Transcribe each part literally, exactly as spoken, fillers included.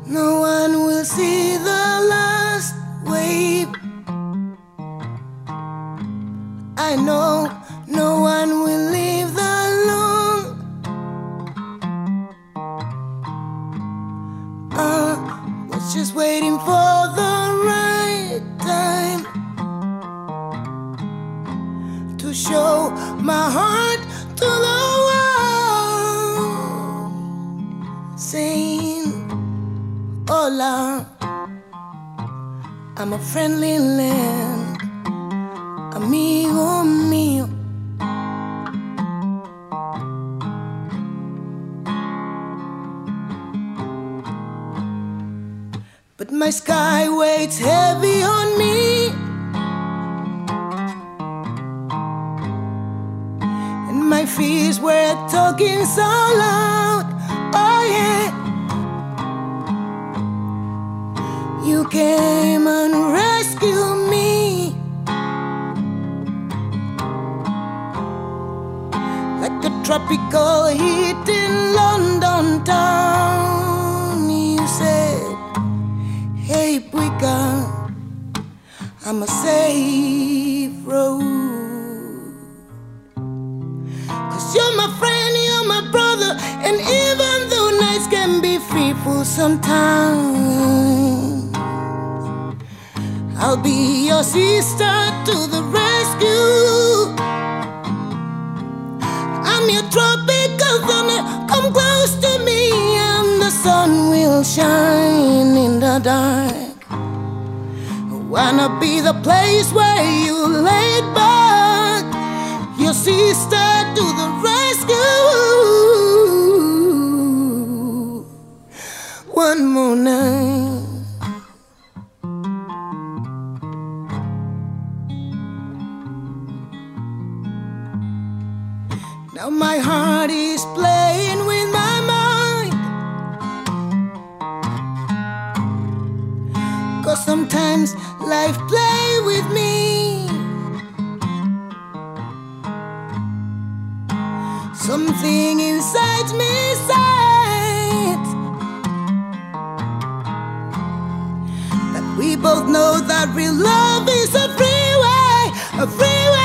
No one will see the last wave. I know no one will leave the long. I was just waiting for the right time to show my heart to the world, saying, hola, I'm a friendly land, amigo mío. But my sky weighs heavy on me, and my fears were talking so loud. Oh yeah, you came and rescued me, like a tropical heat in London town. You said, hey Puika, I'm a safe road. Cause you're my friend, you're my brother, and even though nights can be fearful sometimes, I'll be your sister to the rescue. I'm your tropical thunder, come close to me, and the sun will shine in the dark. I wanna be the place where you laid back, your sister to the rescue. One more night. Now my heart is playing with my mind, 'cause sometimes life play with me. Something inside me says that we both know that real love is a freeway, a freeway.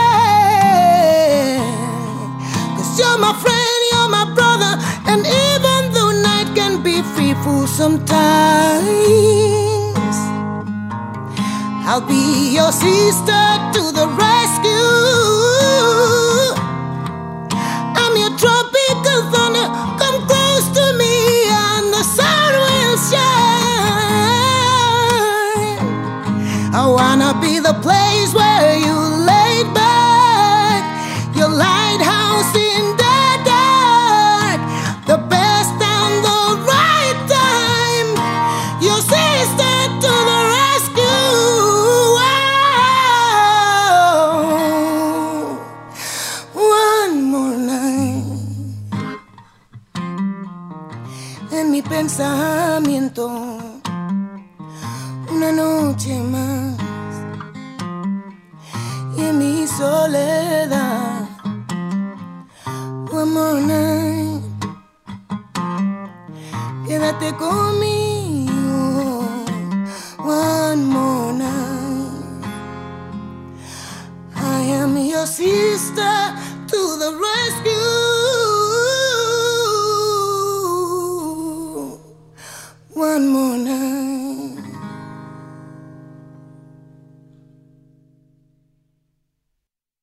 You're my friend, you're my brother, and even though night can be fearful sometimes, I'll be your sister to the rescue. I'm your tropical thunder, come close to me, and the sun will shine. I wanna be the place where you laid back, your lighthouse in the dark, the best and the right time, your sister to the rescue. Oh, one more night en mi pensamiento, una noche más, y en mi soledad. One more night, quédate conmigo. One more night, I am your sister to the rescue. One more night.